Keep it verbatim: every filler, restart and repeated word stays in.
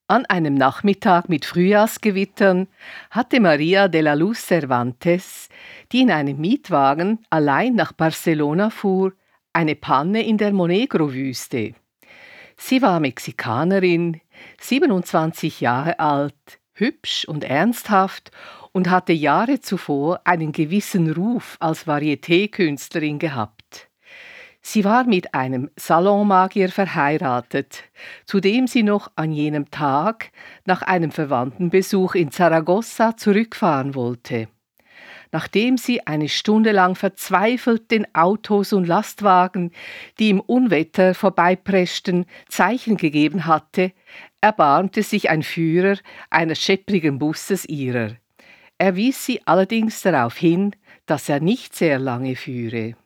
An einem Nachmittag mit Frühjahrsgewittern hatte Maria de la Luz Cervantes, die in einem Mietwagen allein nach Barcelona fuhr, eine Panne in der Monegro-Wüste. Sie war Mexikanerin, siebenundzwanzig Jahre alt, hübsch und ernsthaft und hatte Jahre zuvor einen gewissen Ruf als Varieté-Künstlerin gehabt. Sie war mit einem Salonmagier verheiratet, zu dem sie noch an jenem Tag nach einem Verwandtenbesuch in Zaragoza zurückfahren wollte. Nachdem sie eine Stunde lang verzweifelt den Autos und Lastwagen, die im Unwetter vorbeipreschten, Zeichen gegeben hatte, erbarmte sich ein Führer eines schepprigen Busses ihrer. Er wies sie allerdings darauf hin, dass er nicht sehr lange führe.